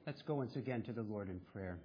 Let's go once again to the Lord in prayer.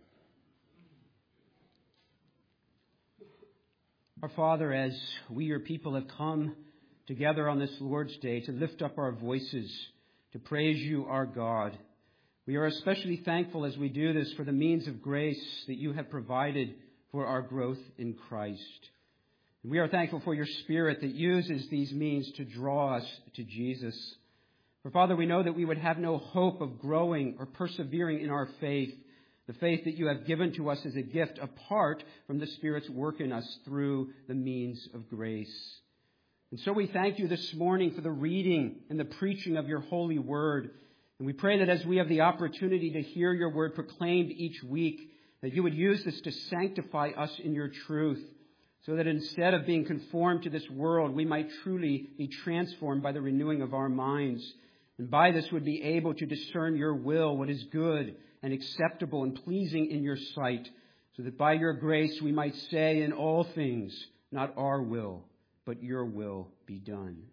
Our Father, as we, your people, have come together on this Lord's Day to lift up our voices, to praise you, our God, we are especially thankful as we do this for the means of grace that you have provided for our growth in Christ. And we are thankful for your Spirit that uses these means to draw us to Jesus. For Father, we know that we would have no hope of growing or persevering in our faith, the faith that you have given to us as a gift apart from the Spirit's work in us through the means of grace. And so we thank you this morning for the reading and the preaching of your holy word. And we pray that as we have the opportunity to hear your word proclaimed each week, that you would use this to sanctify us in your truth, so that instead of being conformed to this world, we might truly be transformed by the renewing of our minds. And by this would be able to discern your will, what is good and acceptable and pleasing in your sight, so that by your grace we might say in all things, not our will, but your will be done.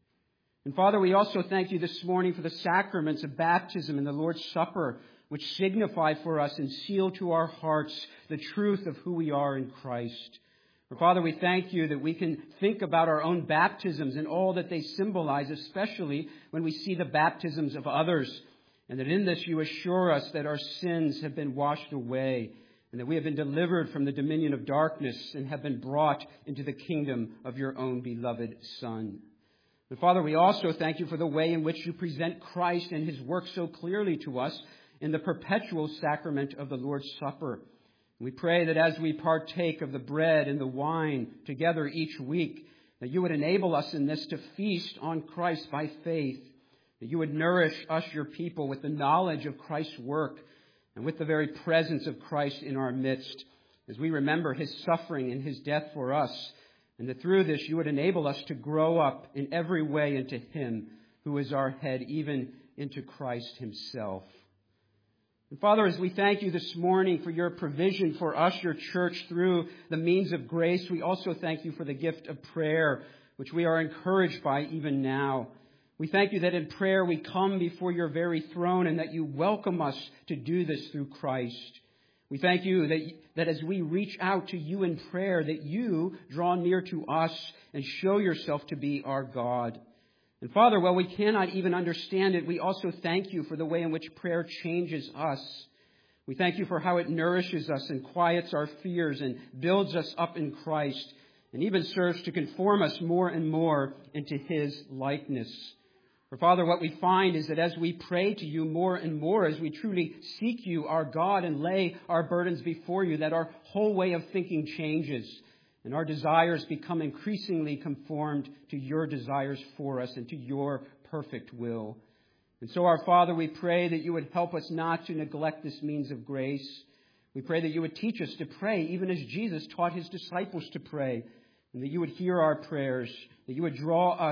And Father, we also thank you this morning for the sacraments of baptism and the Lord's Supper, which signify for us and seal to our hearts the truth of who we are in Christ. Father, we thank you that we can think about our own baptisms and all that they symbolize, especially when we see the baptisms of others, and that in this you assure us that our sins have been washed away and that we have been delivered from the dominion of darkness and have been brought into the kingdom of your own beloved Son. And Father, we also thank you for the way in which you present Christ and his work so clearly to us in the perpetual sacrament of the Lord's Supper. We pray that as we partake of the bread and the wine together each week, that you would enable us in this to feast on Christ by faith, that you would nourish us, your people, with the knowledge of Christ's work and with the very presence of Christ in our midst, as we remember his suffering and his death for us, and that through this you would enable us to grow up in every way into him who is our head, even into Christ himself. And Father, as we thank you this morning for your provision for us, your church, through the means of grace, we also thank you for the gift of prayer, which we are encouraged by even now. We thank you that in prayer we come before your very throne and that you welcome us to do this through Christ. We thank you that as we reach out to you in prayer, that you draw near to us and show yourself to be our God. And Father, while we cannot even understand it, we also thank you for the way in which prayer changes us. We thank you for how it nourishes us and quiets our fears and builds us up in Christ, and even serves to conform us more and more into his likeness. For Father, what we find is that as we pray to you more and more, as we truly seek you, our God, and lay our burdens before you, that our whole way of thinking changes, and our desires become increasingly conformed to your desires for us and to your perfect will. And so, our Father, we pray that you would help us not to neglect this means of grace. We pray that you would teach us to pray, even as Jesus taught his disciples to pray, and that you would hear our prayers, that you would draw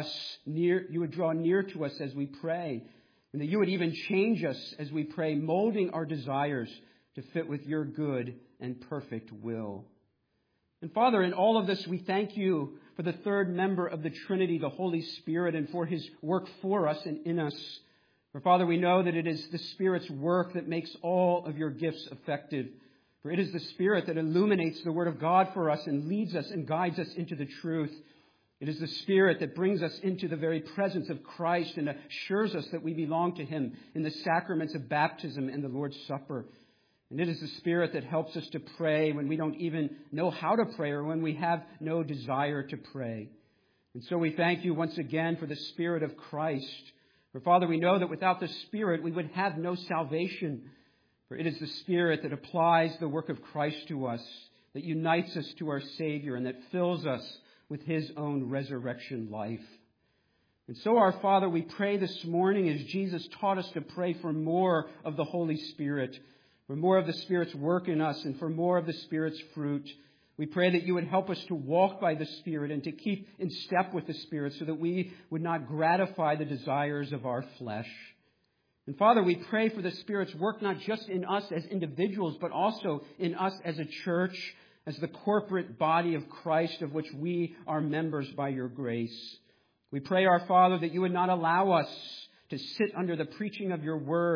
near to us as we pray, and that you would even change us as we pray, molding our desires to fit with your good and perfect will. And Father, in all of this, we thank you for the third member of the Trinity, the Holy Spirit, and for his work for us and in us. For Father, we know that it is the Spirit's work that makes all of your gifts effective. For it is the Spirit that illuminates the Word of God for us and leads us and guides us into the truth. It is the Spirit that brings us into the very presence of Christ and assures us that we belong to him in the sacraments of baptism and the Lord's Supper. And it is the Spirit that helps us to pray when we don't even know how to pray or when we have no desire to pray. And so we thank you once again for the Spirit of Christ. For Father, we know that without the Spirit we would have no salvation. For it is the Spirit that applies the work of Christ to us, that unites us to our Savior, and that fills us with his own resurrection life. And so, our Father, we pray this morning as Jesus taught us to pray for more of the Holy Spirit, for more of the Spirit's work in us, and for more of the Spirit's fruit. We pray that you would help us to walk by the Spirit and to keep in step with the Spirit so that we would not gratify the desires of our flesh. And Father, we pray for the Spirit's work not just in us as individuals, but also in us as a church, as the corporate body of Christ of which we are members by your grace. We pray, our Father, that you would not allow us to sit under the preaching of your word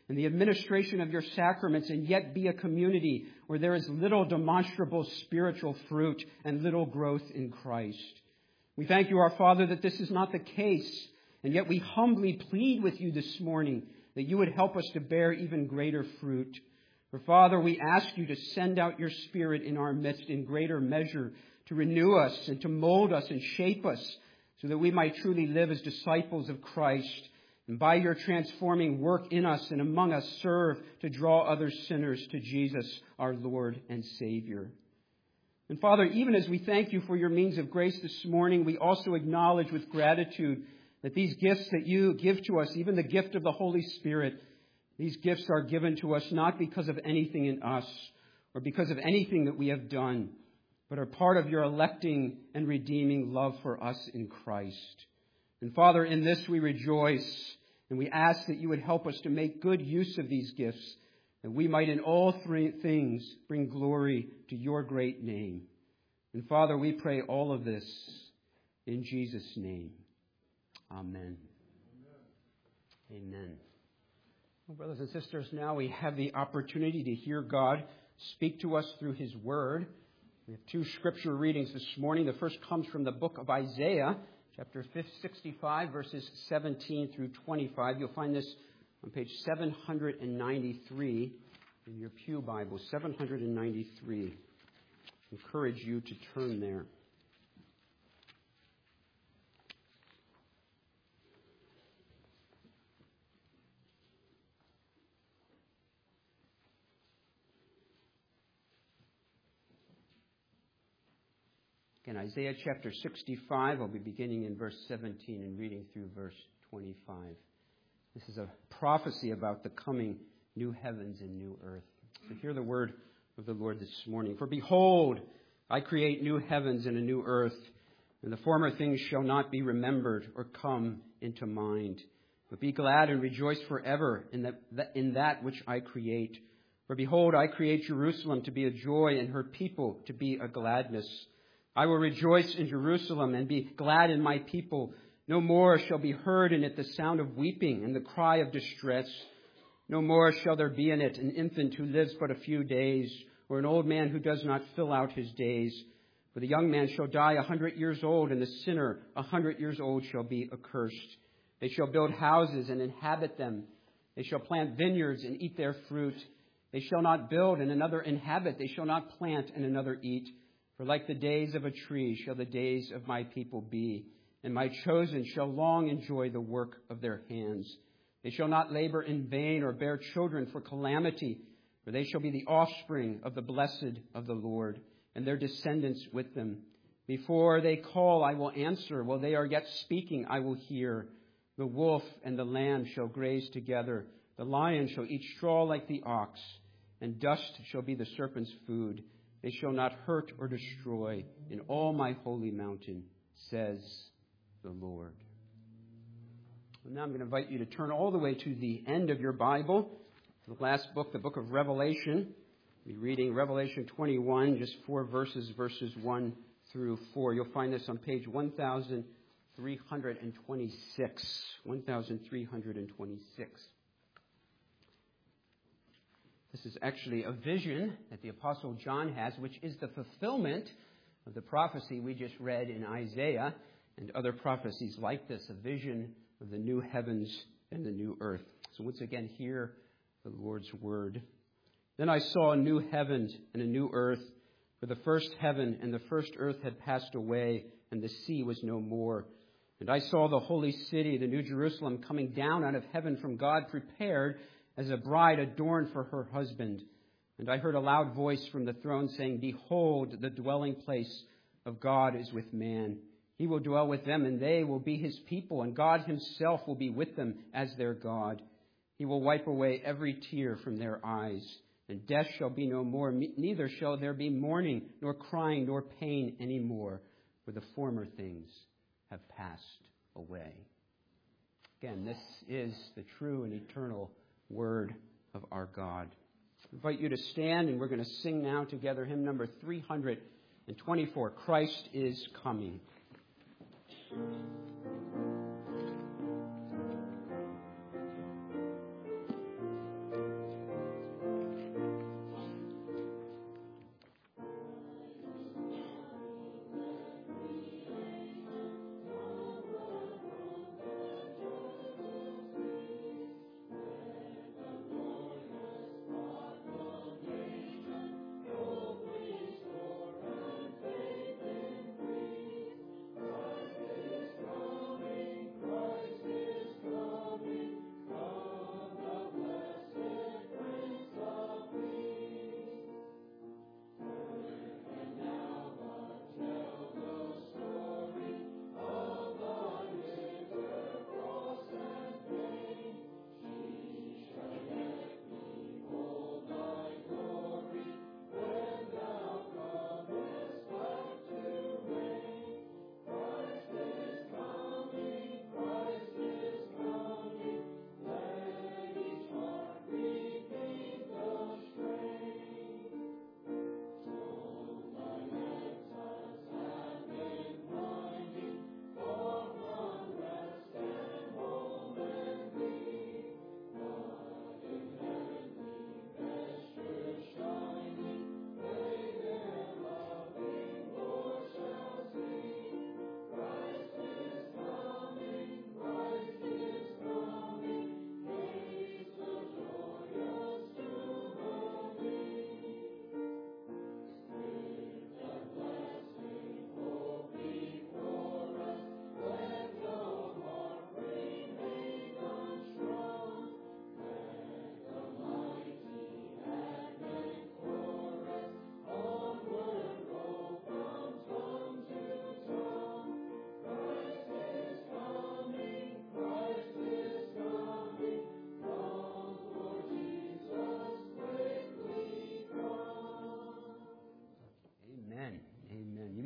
and the administration of your sacraments, and yet be a community where there is little demonstrable spiritual fruit and little growth in Christ. We thank you, our Father, that this is not the case, and yet we humbly plead with you this morning that you would help us to bear even greater fruit. For Father, we ask you to send out your Spirit in our midst in greater measure to renew us and to mold us and shape us so that we might truly live as disciples of Christ, and by your transforming work in us and among us serve to draw other sinners to Jesus, our Lord and Savior. And Father, even as we thank you for your means of grace this morning, we also acknowledge with gratitude that these gifts that you give to us, even the gift of the Holy Spirit, these gifts are given to us not because of anything in us or because of anything that we have done, but are part of your electing and redeeming love for us in Christ. And Father, in this we rejoice, and we ask that you would help us to make good use of these gifts, that we might in all three things bring glory to your great name. And Father, we pray all of this in Jesus' name. Amen. Amen. Well, brothers and sisters, now we have the opportunity to hear God speak to us through his word. We have two scripture readings this morning. The first comes from the book of Isaiah, chapter 65, verses 17 through 25. You'll find this on page 793 in your Pew Bible, 793. I encourage you to turn there. In Isaiah chapter 65, I'll be beginning in verse 17 and reading through verse 25. This is a prophecy about the coming new heavens and new earth. So hear the word of the Lord this morning. For behold, I create new heavens and a new earth, and the former things shall not be remembered or come into mind. But be glad and rejoice forever in that which I create. For behold, I create Jerusalem to be a joy and her people to be a gladness. I will rejoice in Jerusalem and be glad in my people. No more shall be heard in it the sound of weeping and the cry of distress. No more shall there be in it an infant who lives but a few days, or an old man who does not fill out his days. For the young man shall die 100 years old, and the sinner 100 years old shall be accursed. They shall build houses and inhabit them. They shall plant vineyards and eat their fruit. They shall not build and another inhabit. They shall not plant and another eat. For like the days of a tree shall the days of my people be, and my chosen shall long enjoy the work of their hands. They shall not labor in vain or bear children for calamity, for they shall be the offspring of the blessed of the Lord, and their descendants with them. Before they call, I will answer. While they are yet speaking, I will hear. The wolf and the lamb shall graze together. The lion shall eat straw like the ox, and dust shall be the serpent's food. They shall not hurt or destroy in all my holy mountain, says the Lord. And now I'm going to invite you to turn all the way to the end of your Bible, the last book, the book of Revelation. We'll be reading Revelation 21, just 4 verses, verses 1 through 4. You'll find this on page 1326. 1326. This is actually a vision that the Apostle John has, which is the fulfillment of the prophecy we just read in Isaiah and other prophecies like this, a vision of the new heavens and the new earth. So once again, hear the Lord's word. Then I saw a new heaven and a new earth, for the first heaven and the first earth had passed away, and the sea was no more. And I saw the holy city, the new Jerusalem, coming down out of heaven from God, prepared as a bride adorned for her husband. And I heard a loud voice from the throne saying, Behold, the dwelling place of God is with man. He will dwell with them, and they will be his people, and God himself will be with them as their God. He will wipe away every tear from their eyes, and death shall be no more, neither shall there be mourning, nor crying, nor pain any more, for the former things have passed away. Again, this is the true and eternal word of our God. I invite you to stand, and we're going to sing now together hymn number 324, Christ is Coming.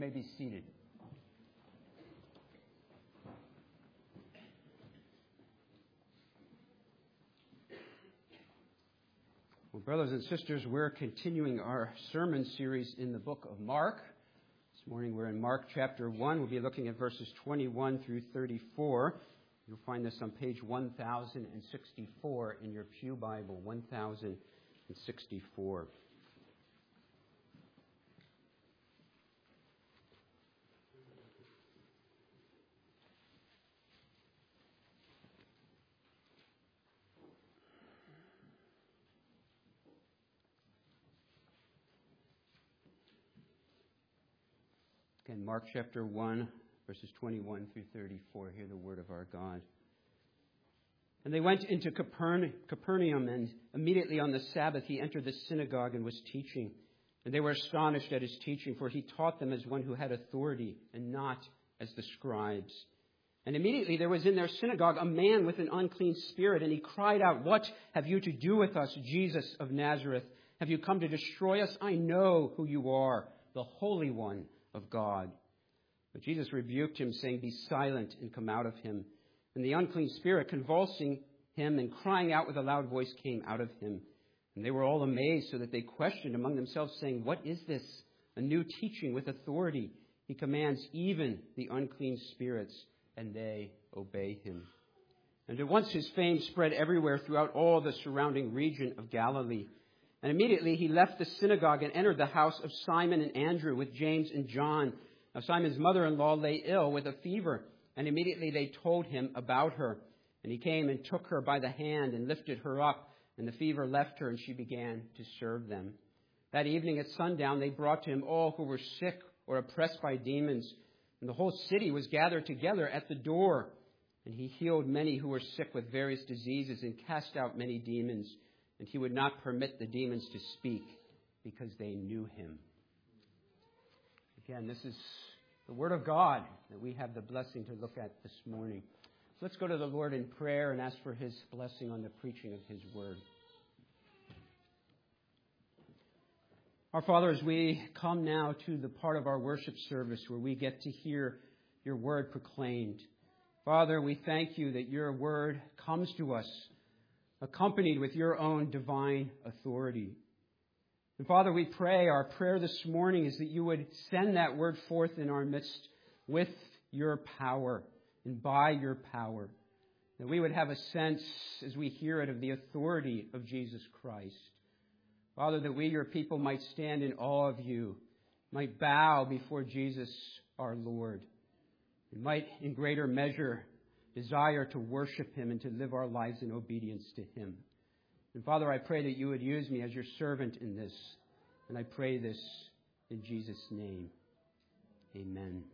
may be seated. Well, brothers and sisters, we're continuing our sermon series in the book of Mark. This morning we're in Mark chapter 1. We'll be looking at verses 21 through 34. You'll find this on page 1064 in your Pew Bible, 1064. Again, Mark chapter 1, verses 21 through 34. Hear the word of our God. And they went into Capernaum, and immediately on the Sabbath he entered the synagogue and was teaching. And they were astonished at his teaching, for he taught them as one who had authority, and not as the scribes. And immediately there was in their synagogue a man with an unclean spirit, and he cried out, "What have you to do with us, Jesus of Nazareth? Have you come to destroy us? I know who you are, the Holy One of God." But Jesus rebuked him, saying, "Be silent and come out of him." And the unclean spirit, convulsing him and crying out with a loud voice, came out of him. And they were all amazed, so that they questioned among themselves, saying, "What is this? A new teaching with authority. He commands even the unclean spirits, and they obey him." And at once his fame spread everywhere throughout all the surrounding region of Galilee. And immediately he left the synagogue and entered the house of Simon and Andrew with James and John. Now Simon's mother-in-law lay ill with a fever, and immediately they told him about her. And he came and took her by the hand and lifted her up, and the fever left her, and she began to serve them. That evening at sundown they brought to him all who were sick or oppressed by demons, and the whole city was gathered together at the door. And he healed many who were sick with various diseases and cast out many demons. And he would not permit the demons to speak, because they knew him. Again, this is the Word of God that we have the blessing to look at this morning. So let's go to the Lord in prayer and ask for His blessing on the preaching of His Word. Our Father, as we come now to the part of our worship service where we get to hear your Word proclaimed, Father, we thank you that your Word comes to us accompanied with your own divine authority. And Father, we pray, our prayer this morning is that you would send that word forth in our midst with your power and by your power. That we would have a sense as we hear it of the authority of Jesus Christ. Father, that we, your people, might stand in awe of you, might bow before Jesus, our Lord. We might, in greater measure, desire to worship him and to live our lives in obedience to him. And Father, I pray that you would use me as your servant in this. And I pray this in Jesus' name. Amen.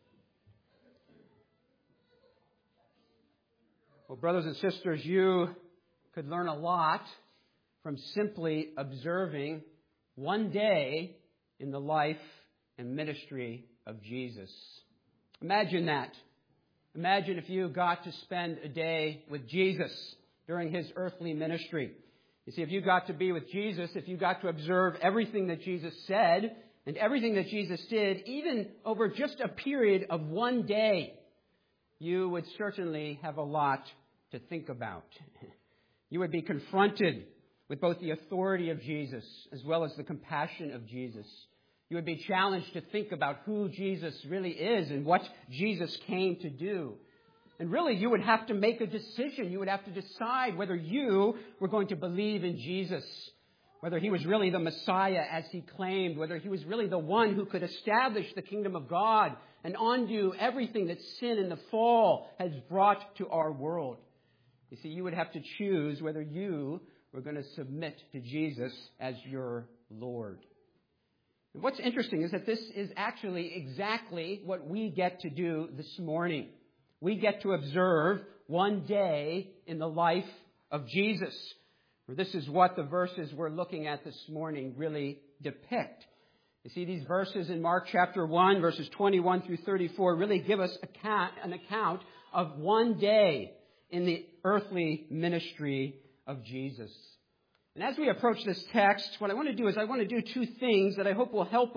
Well, brothers and sisters, you could learn a lot from simply observing one day in the life and ministry of Jesus. Imagine that. Imagine if you got to spend a day with Jesus during his earthly ministry. You see, if you got to be with Jesus, if you got to observe everything that Jesus said and everything that Jesus did, even over just a period of one day, you would certainly have a lot to think about. You would be confronted with both the authority of Jesus as well as the compassion of Jesus. You would be challenged to think about who Jesus really is and what Jesus came to do. And really, you would have to make a decision. You would have to decide whether you were going to believe in Jesus, whether he was really the Messiah as he claimed, whether he was really the one who could establish the kingdom of God and undo everything that sin and the fall has brought to our world. You see, you would have to choose whether you were going to submit to Jesus as your Lord. And what's interesting is that this is actually exactly what we get to do this morning. We get to observe one day in the life of Jesus. For this is what the verses we're looking at this morning really depict. You see, these verses in Mark chapter 1, verses 21 through 34, really give us an account of one day in the earthly ministry of Jesus. And as we approach this text, what I want to do is I want to do two things that I hope will help us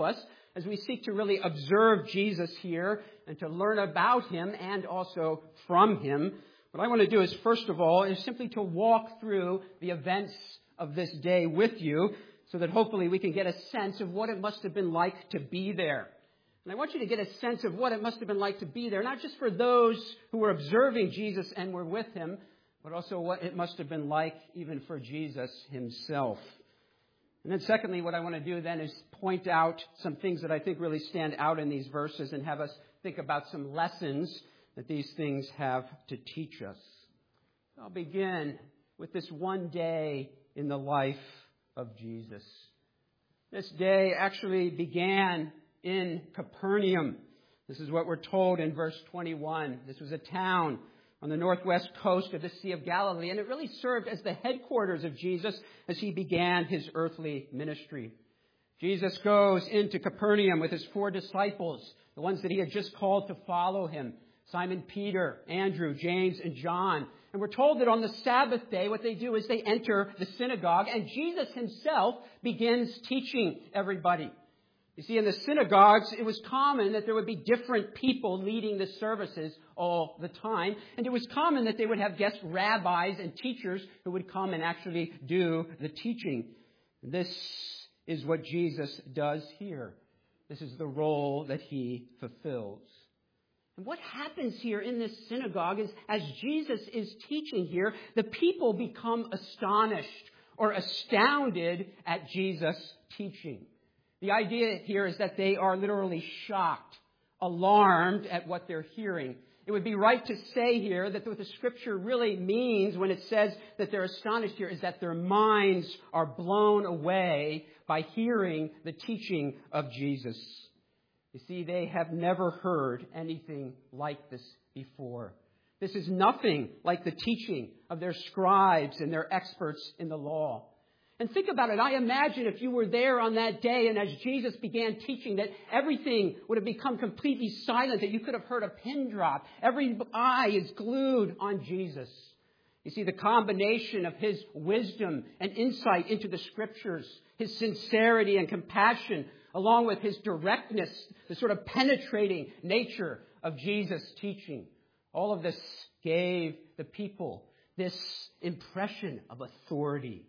as we seek to really observe Jesus here and to learn about him and also from him, what I want to do is, first of all, is simply to walk through the events of this day with you so that hopefully we can get a sense of what it must have been like to be there. And I want you to get a sense of what it must have been like to be there, not just for those who were observing Jesus and were with him, but also what it must have been like even for Jesus himself. And then secondly, what I want to do then is point out some things that I think really stand out in these verses and have us think about some lessons that these things have to teach us. I'll begin with this one day in the life of Jesus. This day actually began in Capernaum. This is what we're told in verse 21. This was a town on the northwest coast of the Sea of Galilee, and it really served as the headquarters of Jesus as he began his earthly ministry. Jesus goes into Capernaum with his 4 disciples, the ones that he had just called to follow him: Simon Peter, Andrew, James, and John. And we're told that on the Sabbath day, what they do is they enter the synagogue, and Jesus himself begins teaching everybody. You see, in the synagogues, it was common that there would be different people leading the services all the time. And it was common that they would have guest rabbis and teachers who would come and actually do the teaching. This is what Jesus does here. This is the role that he fulfills. And what happens here in this synagogue is, as Jesus is teaching here, the people become astonished or astounded at Jesus' teaching. The idea here is that they are literally shocked, alarmed at what they're hearing. It would be right to say here that what the Scripture really means when it says that they're astonished here is that their minds are blown away by hearing the teaching of Jesus. You see, they have never heard anything like this before. This is nothing like the teaching of their scribes and their experts in the law. And think about it. I imagine if you were there on that day and as Jesus began teaching that everything would have become completely silent, that you could have heard a pin drop. Every eye is glued on Jesus. You see, the combination of his wisdom and insight into the Scriptures, his sincerity and compassion, along with his directness, the sort of penetrating nature of Jesus' teaching. All of this gave the people this impression of authority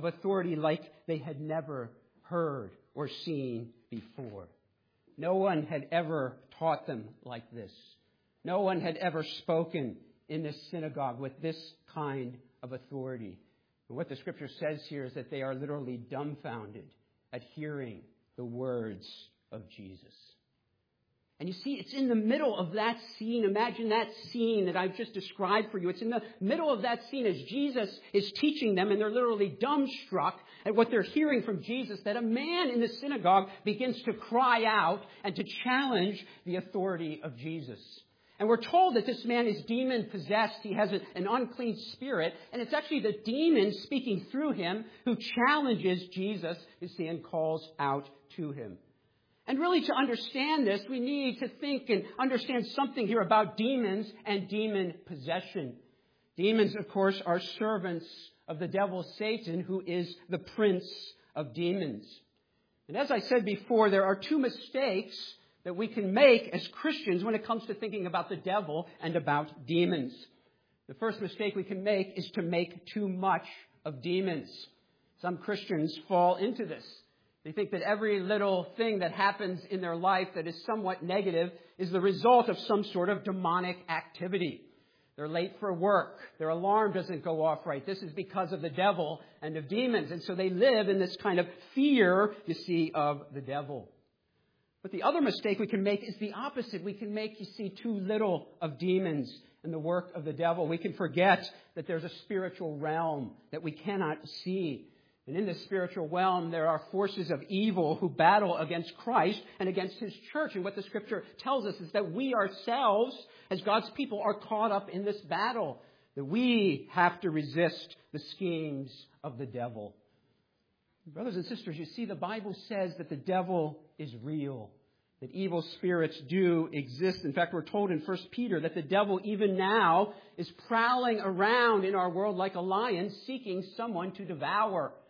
like they had never heard or seen before. No one had ever taught them like this. No one had ever spoken in this synagogue with this kind of authority. And what the Scripture says here is that they are literally dumbfounded at hearing the words of Jesus. And you see, it's in the middle of that scene. Imagine that scene that I've just described for you. It's in the middle of that scene as Jesus is teaching them, and they're literally dumbstruck at what they're hearing from Jesus, that a man in the synagogue begins to cry out and to challenge the authority of Jesus. And we're told that this man is demon-possessed. He has an unclean spirit. And it's actually the demon speaking through him who challenges Jesus, you see, and calls out to him. And really, to understand this, we need to think and understand something here about demons and demon possession. Demons, of course, are servants of the devil Satan, who is the prince of demons. And as I said before, there are 2 mistakes that we can make as Christians when it comes to thinking about the devil and about demons. The first mistake we can make is to make too much of demons. Some Christians fall into this. They think that every little thing that happens in their life that is somewhat negative is the result of some sort of demonic activity. They're late for work. Their alarm doesn't go off right. This is because of the devil and of demons. And so they live in this kind of fear, you see, of the devil. But the other mistake we can make is the opposite. We can make, you see, too little of demons and the work of the devil. We can forget that there's a spiritual realm that we cannot see. And in this spiritual realm, there are forces of evil who battle against Christ and against his church. And what the Scripture tells us is that we ourselves, as God's people, are caught up in this battle. That we have to resist the schemes of the devil. Brothers and sisters, you see, the Bible says that the devil is real. That evil spirits do exist. In fact, we're told in 1 Peter that the devil even now is prowling around in our world like a lion, seeking someone to devour.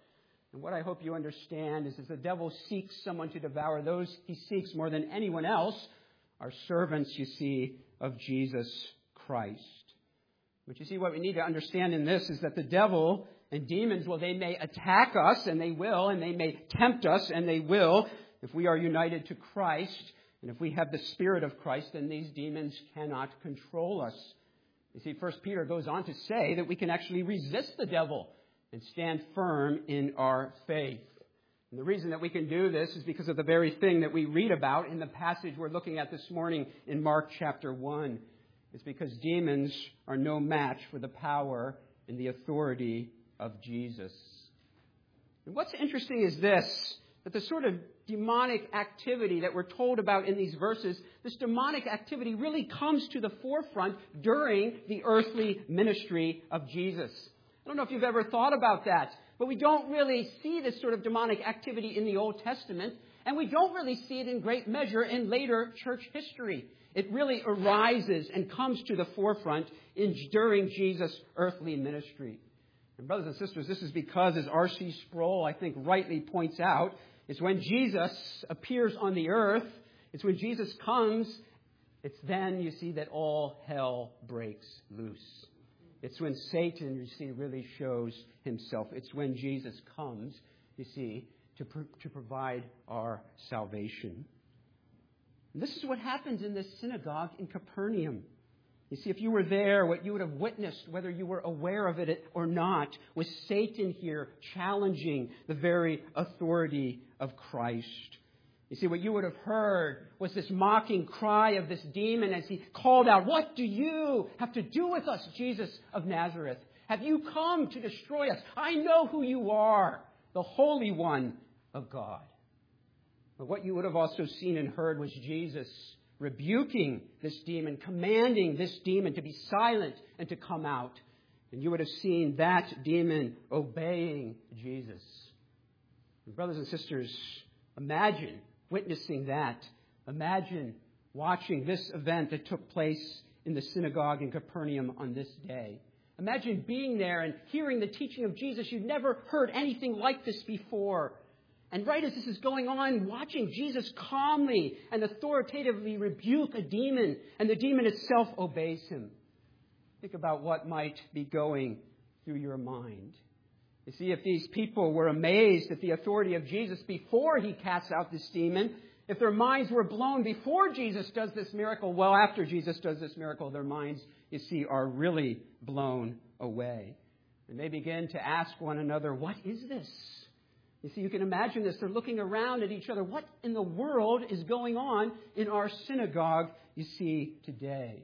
And what I hope you understand is the devil seeks someone to devour. Those he seeks more than anyone else are servants, you see, of Jesus Christ. But you see, what we need to understand in this is that the devil and demons, well, they may attack us, and they will, and they may tempt us, and they will. If we are united to Christ, and if we have the Spirit of Christ, then these demons cannot control us. You see, 1 Peter goes on to say that we can actually resist the devil and stand firm in our faith. And the reason that we can do this is because of the very thing that we read about in the passage we're looking at this morning in Mark chapter 1. It's because demons are no match for the power and the authority of Jesus. And what's interesting is this, that the sort of demonic activity that we're told about in these verses, this demonic activity really comes to the forefront during the earthly ministry of Jesus. I don't know if you've ever thought about that, but we don't really see this sort of demonic activity in the Old Testament, and we don't really see it in great measure in later church history. It really arises and comes to the forefront during Jesus' earthly ministry. And brothers and sisters, this is because, as R.C. Sproul, I think, rightly points out, it's when Jesus appears on the earth, it's when Jesus comes, it's then, you see, that all hell breaks loose. It's when Satan, you see, really shows himself. It's when Jesus comes, you see, to provide our salvation. And this is what happens in this synagogue in Capernaum. You see, if you were there, what you would have witnessed, whether you were aware of it or not, was Satan here challenging the very authority of Christ. You see, what you would have heard was this mocking cry of this demon as he called out, "What do you have to do with us, Jesus of Nazareth? Have you come to destroy us? I know who you are, the Holy One of God." But what you would have also seen and heard was Jesus rebuking this demon, commanding this demon to be silent and to come out. And you would have seen that demon obeying Jesus. And brothers and sisters, imagine witnessing that. Imagine watching this event that took place in the synagogue in Capernaum on this day. Imagine being there and hearing the teaching of Jesus. You'd never heard anything like this before. And right as this is going on, watching Jesus calmly and authoritatively rebuke a demon, and the demon itself obeys him. Think about what might be going through your mind. You see, if these people were amazed at the authority of Jesus before he casts out this demon, if their minds were blown before Jesus does this miracle, well, after Jesus does this miracle, their minds, you see, are really blown away. And they begin to ask one another, "What is this?" You see, you can imagine this. They're looking around at each other. What in the world is going on in our synagogue, you see, today?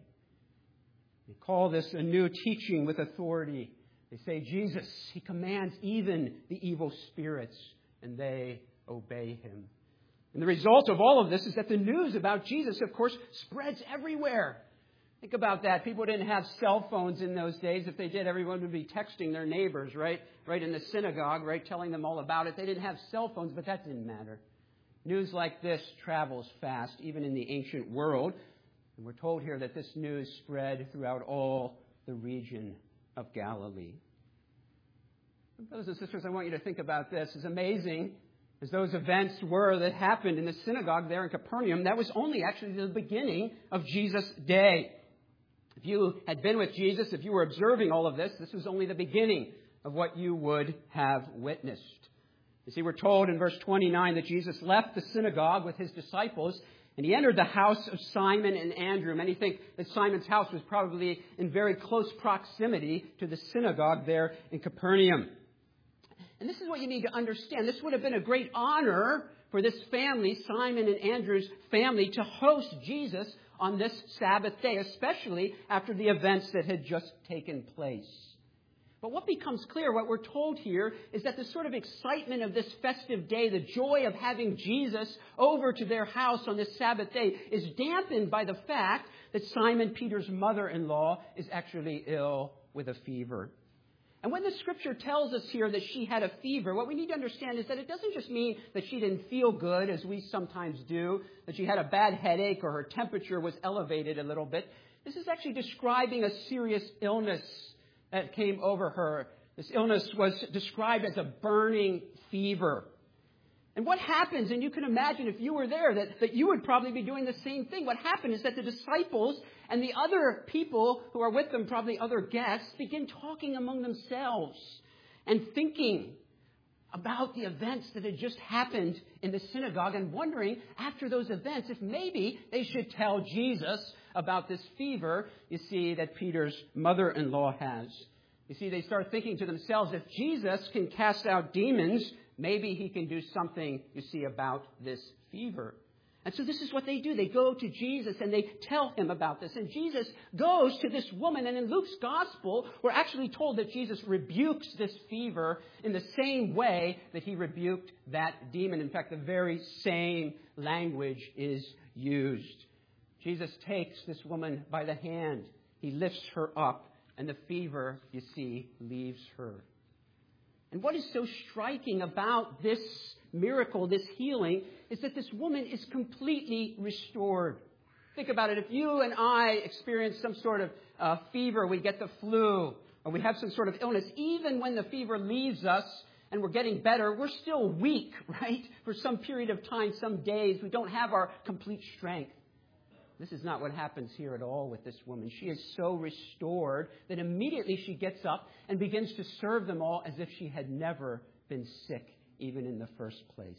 They call this a new teaching with authority. They say, Jesus, he commands even the evil spirits, and they obey him. And the result of all of this is that the news about Jesus, of course, spreads everywhere. Think about that. People didn't have cell phones in those days. If they did, everyone would be texting their neighbors, right? Right in the synagogue, right? Telling them all about it. They didn't have cell phones, but that didn't matter. News like this travels fast, even in the ancient world. And we're told here that this news spread throughout all the region of Galilee. And brothers and sisters, I want you to think about this. As amazing as those events were that happened in the synagogue there in Capernaum, that was only actually the beginning of Jesus' day. If you had been with Jesus, if you were observing all of this, this was only the beginning of what you would have witnessed. You see, we're told in verse 29 that Jesus left the synagogue with his disciples, and he entered the house of Simon and Andrew. Many think that Simon's house was probably in very close proximity to the synagogue there in Capernaum. And this is what you need to understand. This would have been a great honor for this family, Simon and Andrew's family, to host Jesus on this Sabbath day, especially after the events that had just taken place. But what becomes clear, what we're told here, is that the sort of excitement of this festive day, the joy of having Jesus over to their house on this Sabbath day, is dampened by the fact that Simon Peter's mother-in-law is actually ill with a fever. And when the scripture tells us here that she had a fever, what we need to understand is that it doesn't just mean that she didn't feel good, as we sometimes do, that she had a bad headache or her temperature was elevated a little bit. This is actually describing a serious illness that came over her This illness was described as a burning fever. And what happens, and you can imagine if you were there, that you would probably be doing the same thing. What happened is that the disciples and the other people who are with them, probably other guests, begin talking among themselves and thinking about the events that had just happened in the synagogue and wondering, after those events, if maybe they should tell Jesus about this fever, you see, that Peter's mother-in-law has. You see, they start thinking to themselves, if Jesus can cast out demons, maybe he can do something, you see, about this fever. And so this is what they do. They go to Jesus and they tell him about this. And Jesus goes to this woman. And in Luke's gospel, we're actually told that Jesus rebukes this fever in the same way that he rebuked that demon. In fact, the very same language is used. Jesus takes this woman by the hand. He lifts her up. And the fever, you see, leaves her. And what is so striking about this miracle, this healing, is that this woman is completely restored. Think about it. If you and I experience some sort of fever, we get the flu, or we have some sort of illness, even when the fever leaves us and we're getting better, we're still weak, right? For some period of time, some days, we don't have our complete strength. This is not what happens here at all with this woman. She is so restored that immediately she gets up and begins to serve them all as if she had never been sick, even in the first place.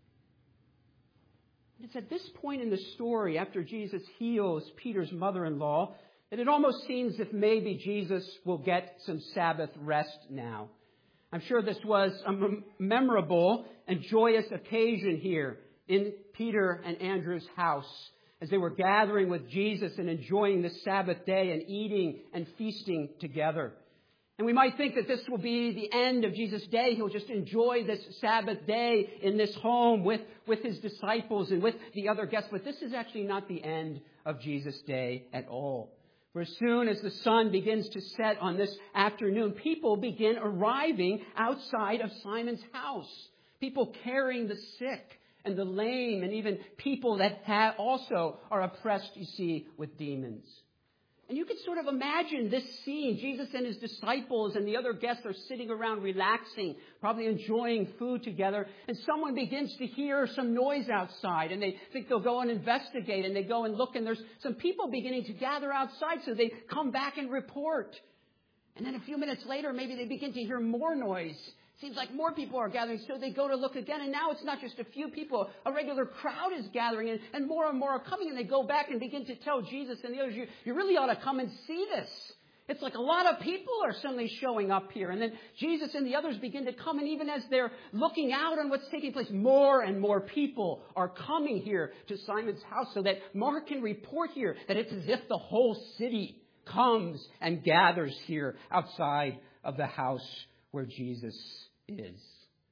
It's at this point in the story, after Jesus heals Peter's mother-in-law, that it almost seems as if maybe Jesus will get some Sabbath rest now. I'm sure this was a memorable and joyous occasion here in Peter and Andrew's house, as they were gathering with Jesus and enjoying the Sabbath day and eating and feasting together. And we might think that this will be the end of Jesus' day. He'll just enjoy this Sabbath day in this home with his disciples and with the other guests. But this is actually not the end of Jesus' day at all. For as soon as the sun begins to set on this afternoon, people begin arriving outside of Simon's house. People carrying the sick and the lame, and even people that also are oppressed, you see, with demons. And you can sort of imagine this scene. Jesus and his disciples and the other guests are sitting around relaxing, probably enjoying food together. And someone begins to hear some noise outside, and they think they'll go and investigate, and they go and look, and there's some people beginning to gather outside, so they come back and report. And then a few minutes later, maybe they begin to hear more noise. Seems like more people are gathering, so they go to look again. And now it's not just a few people. A regular crowd is gathering, and more are coming. And they go back and begin to tell Jesus and the others, you really ought to come and see this. It's like a lot of people are suddenly showing up here. And then Jesus and the others begin to come. And even as they're looking out on what's taking place, more and more people are coming here to Simon's house, so that Mark can report here that it's as if the whole city comes and gathers here outside of the house where Jesus is.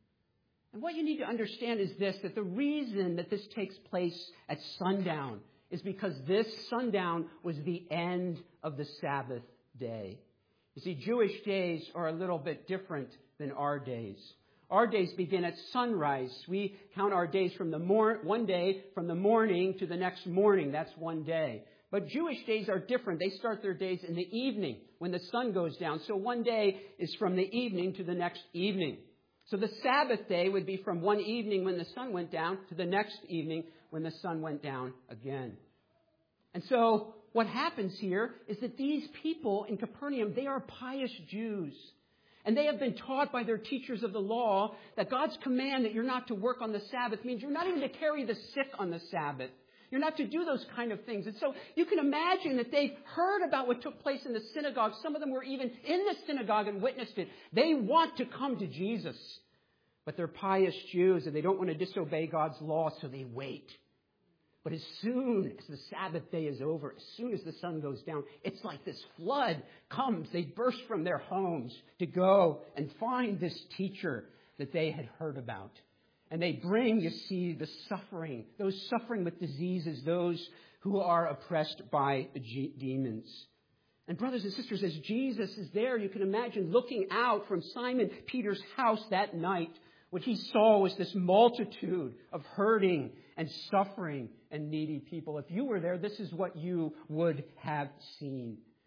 And what you need to understand is this, that the reason that this takes place at sundown is because this sundown was the end of the Sabbath day. You see, Jewish days are a little bit different than our days. Our days begin at sunrise. We count our days from one day from the morning to the next morning. That's one day. But Jewish days are different. They start their days in the evening when the sun goes down. So one day is from the evening to the next evening. So the Sabbath day would be from one evening when the sun went down to the next evening when the sun went down again. And so what happens here is that these people in Capernaum, they are pious Jews. And they have been taught by their teachers of the law that God's command that you're not to work on the Sabbath means you're not even to carry the sick on the Sabbath. You're not to do those kind of things. And so you can imagine that they've heard about what took place in the synagogue. Some of them were even in the synagogue and witnessed it. They want to come to Jesus. But they're pious Jews and they don't want to disobey God's law, so they wait. But as soon as the Sabbath day is over, as soon as the sun goes down, it's like this flood comes. They burst from their homes to go and find this teacher that they had heard about. And they bring, you see, the suffering, those suffering with diseases, those who are oppressed by demons. And brothers and sisters, as Jesus is there, you can imagine looking out from Simon Peter's house that night, what he saw was this multitude of hurting and suffering and needy people. If you were there, this is what you would have seen.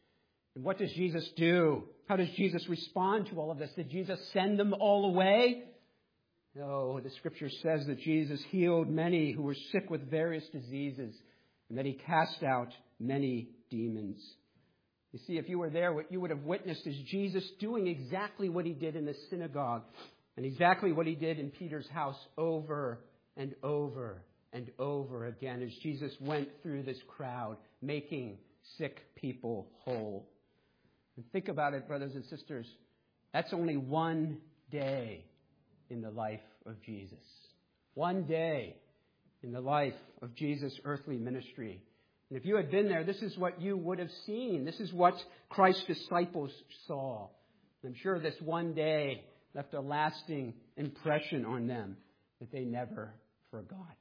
And what does Jesus do? How does Jesus respond to all of this? Did Jesus send them all away? No, the Scripture says that Jesus healed many who were sick with various diseases, and that he cast out many demons. You see, if you were there, what you would have witnessed is Jesus doing exactly what he did in the synagogue, and exactly what he did in Peter's house over and over and over again as Jesus went through this crowd, making sick people whole. And think about it, brothers and sisters. That's only one day in the life of Jesus. One day in the life of Jesus' earthly ministry. And if you had been there, this is what you would have seen. This is what Christ's disciples saw. I'm sure this one day left a lasting impression on them that they never forgot.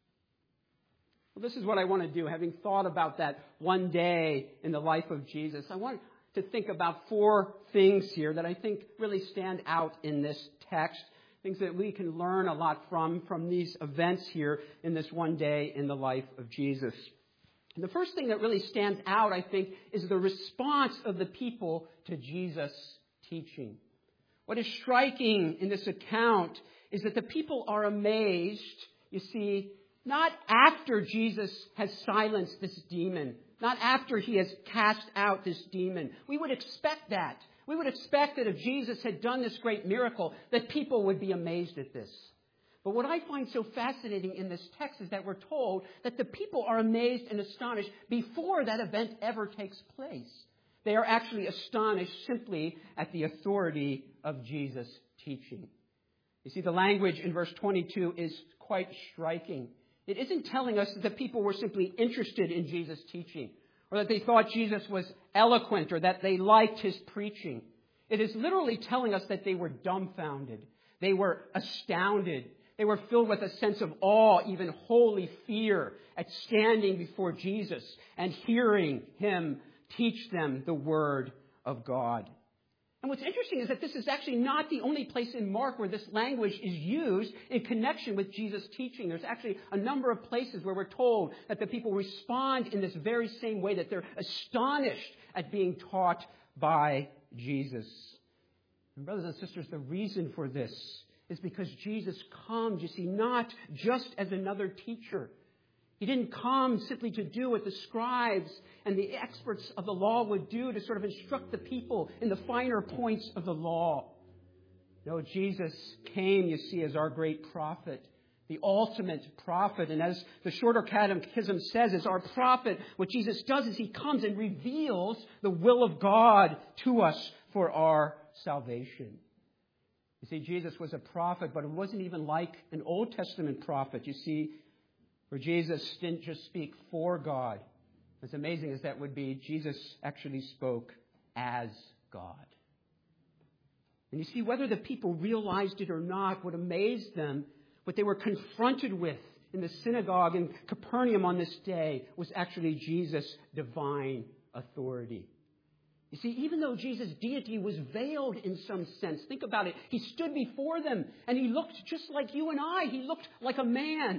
Well, this is what I want to do. Having thought about that one day in the life of Jesus, I want to think about 4 things here that I think really stand out in this text. Things that we can learn a lot from these events here in this one day in the life of Jesus. And the first thing that really stands out, I think, is the response of the people to Jesus' teaching. What is striking in this account is that the people are amazed, you see, not after Jesus has silenced this demon, not after he has cast out this demon. We would expect that. We would expect that if Jesus had done this great miracle, that people would be amazed at this. But what I find so fascinating in this text is that we're told that the people are amazed and astonished before that event ever takes place. They are actually astonished simply at the authority of Jesus' teaching. You see, the language in verse 22 is quite striking. It isn't telling us that the people were simply interested in Jesus' teaching, or that they thought Jesus was eloquent, or that they liked his preaching. It is literally telling us that they were dumbfounded. They were astounded. They were filled with a sense of awe, even holy fear, at standing before Jesus and hearing him teach them the Word of God. And what's interesting is that this is actually not the only place in Mark where this language is used in connection with Jesus' teaching. There's actually a number of places where we're told that the people respond in this very same way, that they're astonished at being taught by Jesus. And brothers and sisters, the reason for this is because Jesus comes, you see, not just as another teacher. He didn't come simply to do what the scribes and the experts of the law would do to sort of instruct the people in the finer points of the law. No, Jesus came, you see, as our great prophet, the ultimate prophet. And as the Shorter Catechism says, as our prophet, what Jesus does is he comes and reveals the will of God to us for our salvation. You see, Jesus was a prophet, but it wasn't even like an Old Testament prophet. You see, where Jesus didn't just speak for God. As amazing as that would be, Jesus actually spoke as God. And you see, whether the people realized it or not, what amazed them, what they were confronted with in the synagogue in Capernaum on this day, was actually Jesus' divine authority. You see, even though Jesus' deity was veiled in some sense, think about it, he stood before them and he looked just like you and I. He looked like a man.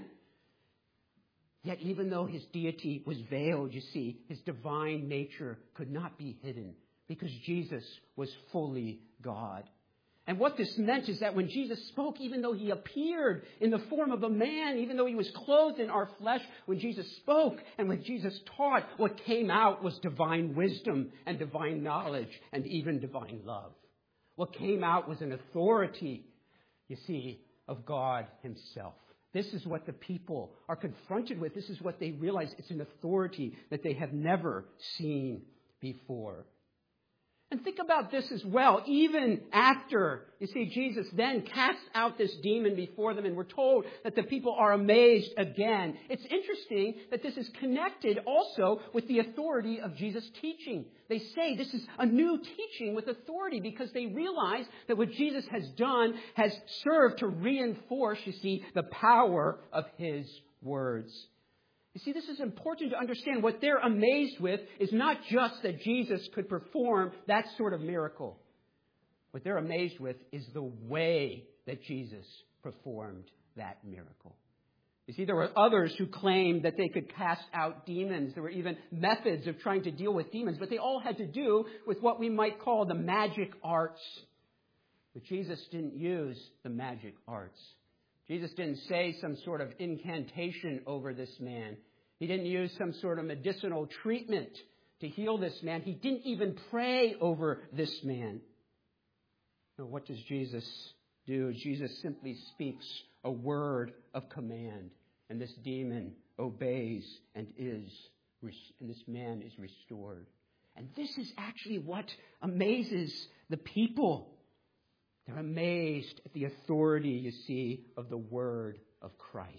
Yet even though his deity was veiled, you see, his divine nature could not be hidden because Jesus was fully God. And what this meant is that when Jesus spoke, even though he appeared in the form of a man, even though he was clothed in our flesh, when Jesus spoke and when Jesus taught, what came out was divine wisdom and divine knowledge and even divine love. What came out was an authority, you see, of God himself. This is what the people are confronted with. This is what they realize. It's an authority that they have never seen before. And think about this as well. Even after, you see, Jesus then casts out this demon before them, and we're told that the people are amazed again. It's interesting that this is connected also with the authority of Jesus' teaching. They say this is a new teaching with authority because they realize that what Jesus has done has served to reinforce, you see, the power of his words. You see, this is important to understand. What they're amazed with is not just that Jesus could perform that sort of miracle. What they're amazed with is the way that Jesus performed that miracle. You see, there were others who claimed that they could cast out demons. There were even methods of trying to deal with demons, but they all had to do with what we might call the magic arts. But Jesus didn't use the magic arts. Jesus didn't say some sort of incantation over this man. He didn't use some sort of medicinal treatment to heal this man. He didn't even pray over this man. No, what does Jesus do? Jesus simply speaks a word of command, and this demon obeys and this man is restored. And this is actually what amazes the people. They're amazed at the authority, you see, of the word of Christ.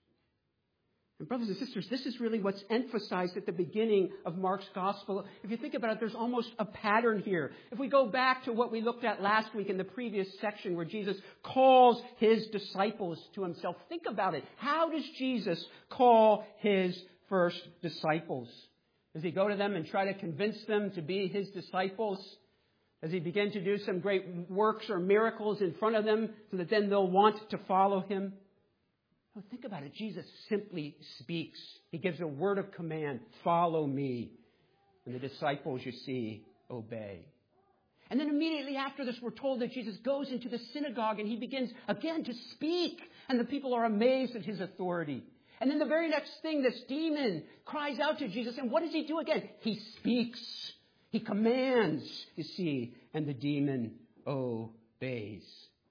And brothers and sisters, this is really what's emphasized at the beginning of Mark's gospel. If you think about it, there's almost a pattern here. If we go back to what we looked at last week in the previous section where Jesus calls his disciples to himself, think about it. How does Jesus call his first disciples? Does he go to them and try to convince them to be his disciples? Does he begin to do some great works or miracles in front of them so that then they'll want to follow him? No, think about it. Jesus simply speaks. He gives a word of command, follow me. And the disciples, you see, obey. And then immediately after this, we're told that Jesus goes into the synagogue and he begins again to speak. And the people are amazed at his authority. And then the very next thing, this demon cries out to Jesus. And what does he do again? He speaks. He commands, you see, and the demon obeys.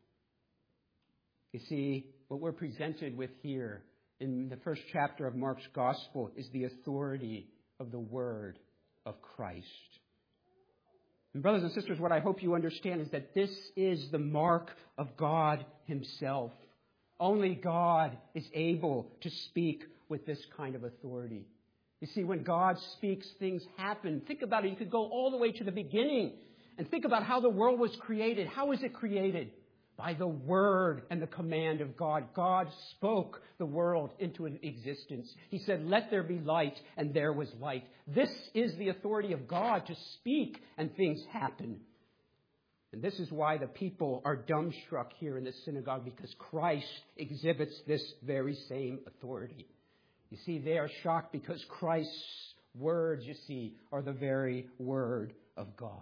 You see, what we're presented with here in the first chapter of Mark's gospel is the authority of the word of Christ. And brothers and sisters, what I hope you understand is that this is the mark of God himself. Only God is able to speak with this kind of authority. You see, when God speaks, things happen. Think about it. You could go all the way to the beginning and think about how the world was created. How was it created? By the word and the command of God. God spoke the world into existence. He said, let there be light, and there was light. This is the authority of God to speak, and things happen. And this is why the people are dumbstruck here in the synagogue, because Christ exhibits this very same authority. You see, they are shocked because Christ's words, you see, are the very word of God.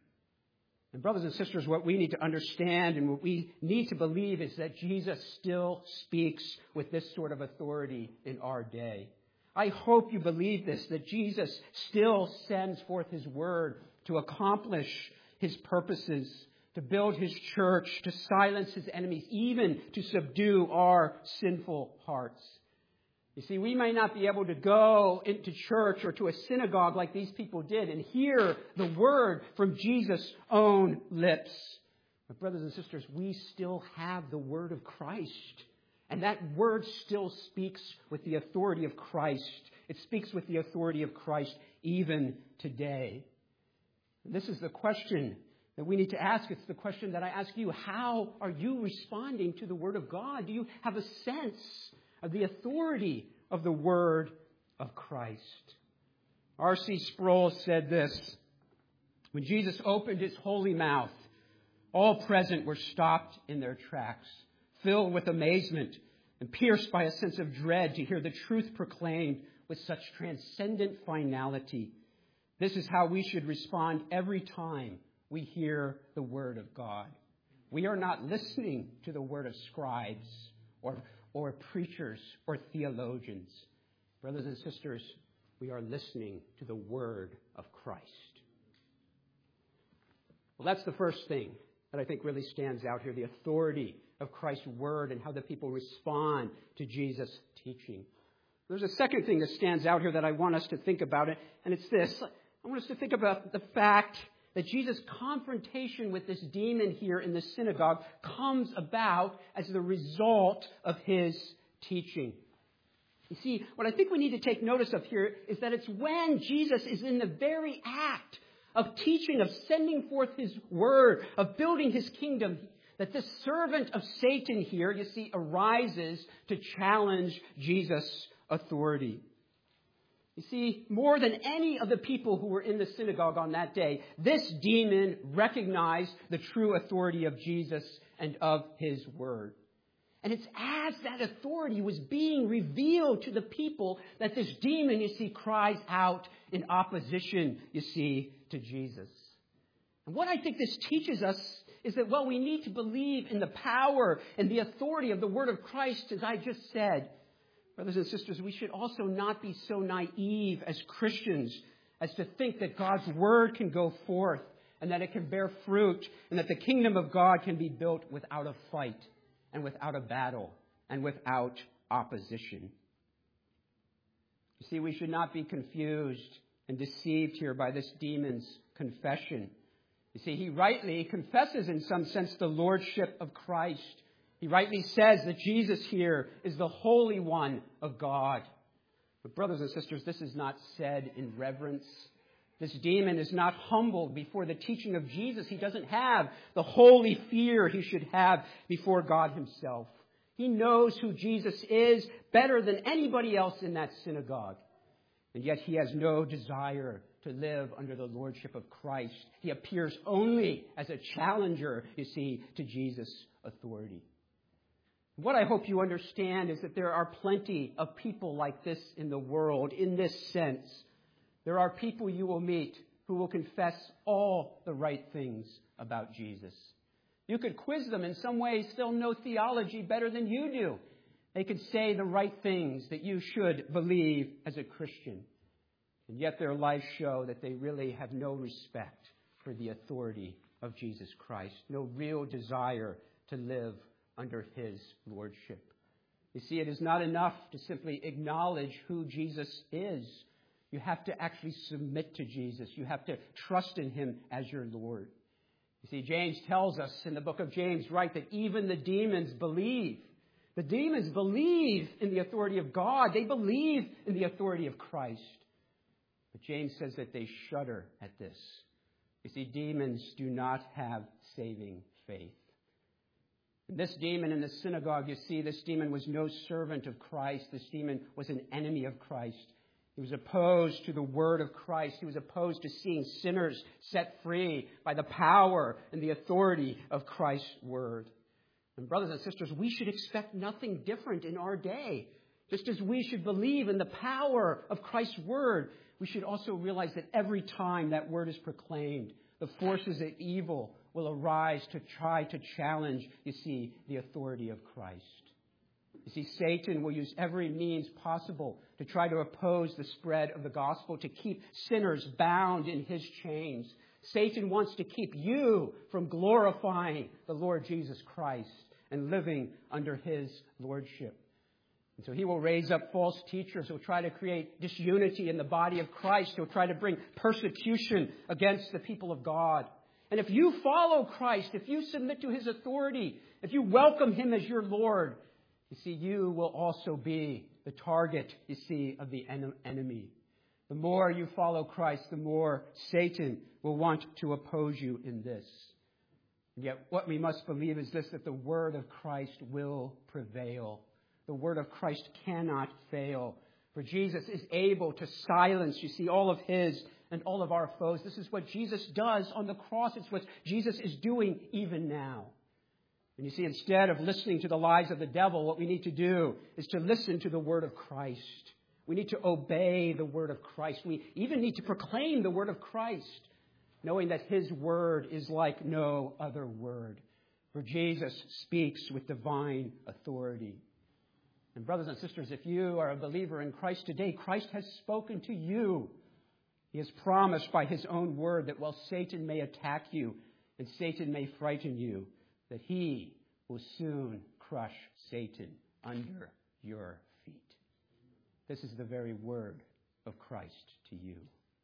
And brothers and sisters, what we need to understand and what we need to believe is that Jesus still speaks with this sort of authority in our day. I hope you believe this, that Jesus still sends forth his word to accomplish his purposes, to build his church, to silence his enemies, even to subdue our sinful hearts. You see, we may not be able to go into church or to a synagogue like these people did and hear the word from Jesus' own lips. But brothers and sisters, we still have the word of Christ. And that word still speaks with the authority of Christ. It speaks with the authority of Christ even today. And this is the question that we need to ask. It's the question that I ask you. How are you responding to the word of God? Do you have a sense of the authority of the word of Christ? R.C. Sproul said this: when Jesus opened his holy mouth, all present were stopped in their tracks, filled with amazement and pierced by a sense of dread to hear the truth proclaimed with such transcendent finality. This is how we should respond every time we hear the word of God. We are not listening to the word of scribes or preachers or theologians. Brothers and sisters, we are listening to the word of Christ. Well, that's the first thing that I think really stands out here, the authority of Christ's word and how the people respond to Jesus' teaching. There's a second thing that stands out here that I want us to think about, and it's this. I want us to think about the fact that Jesus' confrontation with this demon here in the synagogue comes about as the result of his teaching. You see, what I think we need to take notice of here is that it's when Jesus is in the very act of teaching, of sending forth his word, of building his kingdom, that this servant of Satan here, you see, arises to challenge Jesus' authority. You see, more than any of the people who were in the synagogue on that day, this demon recognized the true authority of Jesus and of his word. And it's as that authority was being revealed to the people that this demon, you see, cries out in opposition, you see, to Jesus. And what I think this teaches us is that, well, we need to believe in the power and the authority of the word of Christ, as I just said. Brothers and sisters, we should also not be so naive as Christians as to think that God's word can go forth and that it can bear fruit and that the kingdom of God can be built without a fight and without a battle and without opposition. You see, we should not be confused and deceived here by this demon's confession. You see, he rightly confesses in some sense the lordship of Christ. He rightly says that Jesus here is the Holy One of God. But brothers and sisters, this is not said in reverence. This demon is not humbled before the teaching of Jesus. He doesn't have the holy fear he should have before God himself. He knows who Jesus is better than anybody else in that synagogue. And yet he has no desire to live under the lordship of Christ. He appears only as a challenger, you see, to Jesus' authority. What I hope you understand is that there are plenty of people like this in the world in this sense. There are people you will meet who will confess all the right things about Jesus. You could quiz them in some ways, they'll know theology better than you do. They could say the right things that you should believe as a Christian. And yet their lives show that they really have no respect for the authority of Jesus Christ, no real desire to live under his lordship. You see, it is not enough to simply acknowledge who Jesus is. You have to actually submit to Jesus. You have to trust in him as your Lord. You see, James tells us in the book of James, right, that even the demons believe. The demons believe in the authority of God. They believe in the authority of Christ. But James says that they shudder at this. You see, demons do not have saving faith. And this demon in the synagogue, you see, this demon was no servant of Christ. This demon was an enemy of Christ. He was opposed to the word of Christ. He was opposed to seeing sinners set free by the power and the authority of Christ's word. And brothers and sisters, we should expect nothing different in our day. Just as we should believe in the power of Christ's word, we should also realize that every time that word is proclaimed, the forces of evil will arise to try to challenge, you see, the authority of Christ. You see, Satan will use every means possible to try to oppose the spread of the gospel, to keep sinners bound in his chains. Satan wants to keep you from glorifying the Lord Jesus Christ and living under his lordship. And so he will raise up false teachers who will try to create disunity in the body of Christ. He'll try to bring persecution against the people of God. And if you follow Christ, if you submit to his authority, if you welcome him as your Lord, you see, you will also be the target, you see, of the enemy. The more you follow Christ, the more Satan will want to oppose you in this. And yet what we must believe is this, that the word of Christ will prevail. The word of Christ cannot fail. For Jesus is able to silence, you see, all of his and all of our foes. This is what Jesus does on the cross. It's what Jesus is doing even now. And you see, instead of listening to the lies of the devil, what we need to do is to listen to the word of Christ. We need to obey the word of Christ. We even need to proclaim the word of Christ, knowing that his word is like no other word. For Jesus speaks with divine authority. And brothers and sisters, if you are a believer in Christ today, Christ has spoken to you. He has promised by his own word that while Satan may attack you and Satan may frighten you, that he will soon crush Satan under your feet. This is the very word of Christ to you.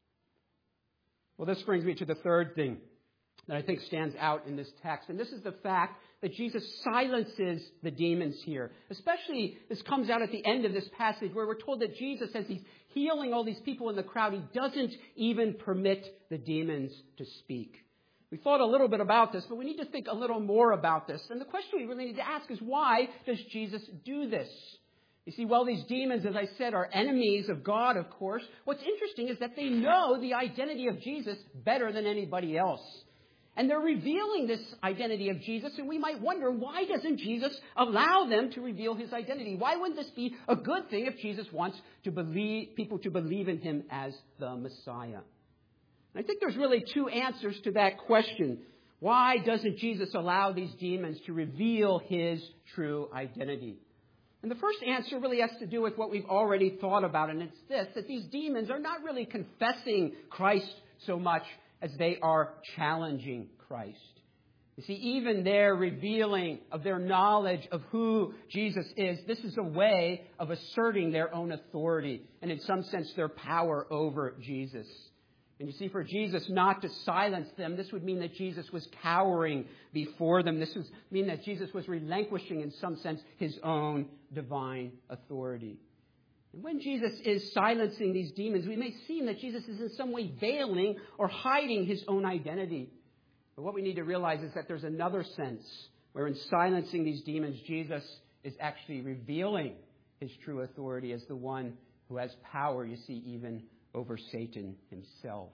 Well, this brings me to the third thing that I think stands out in this text. And this is the fact that Jesus silences the demons here. Especially, this comes out at the end of this passage where we're told that Jesus, as he's healing all these people in the crowd, he doesn't even permit the demons to speak. We thought a little bit about this, but we need to think a little more about this. And the question we really need to ask is, why does Jesus do this? You see, while these demons, as I said, are enemies of God, of course, what's interesting is that they know the identity of Jesus better than anybody else. And they're revealing this identity of Jesus, and we might wonder, why doesn't Jesus allow them to reveal his identity? Why wouldn't this be a good thing if Jesus wants people to believe in him as the Messiah? And I think there's really two answers to that question. Why doesn't Jesus allow these demons to reveal his true identity? And the first answer really has to do with what we've already thought about, and it's this, that these demons are not really confessing Christ so much as they are challenging Christ. You see, even their revealing of their knowledge of who Jesus is, this is a way of asserting their own authority and in some sense their power over Jesus. And you see, for Jesus not to silence them, this would mean that Jesus was cowering before them. This would mean that Jesus was relinquishing in some sense his own divine authority. And when Jesus is silencing these demons, we may seem that Jesus is in some way veiling or hiding his own identity. But what we need to realize is that there's another sense where in silencing these demons, Jesus is actually revealing his true authority as the one who has power, you see, even over Satan himself.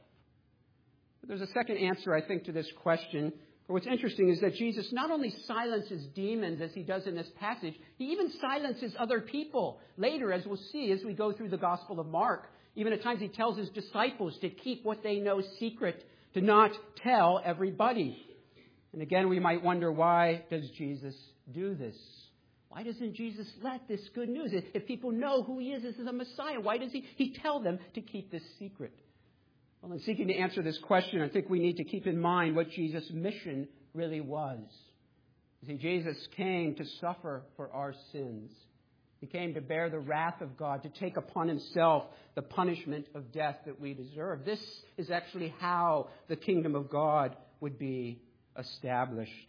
But there's a second answer, I think, to this question. But what's interesting is that Jesus not only silences demons as he does in this passage, he even silences other people. Later, as we'll see as we go through the Gospel of Mark, even at times he tells his disciples to keep what they know secret, to not tell everybody. And again, we might wonder, why does Jesus do this? Why doesn't Jesus let this good news? If people know who he is as the Messiah, why does he tell them to keep this secret? Well, in seeking to answer this question, I think we need to keep in mind what Jesus' mission really was. You see, Jesus came to suffer for our sins. He came to bear the wrath of God, to take upon himself the punishment of death that we deserve. This is actually how the kingdom of God would be established.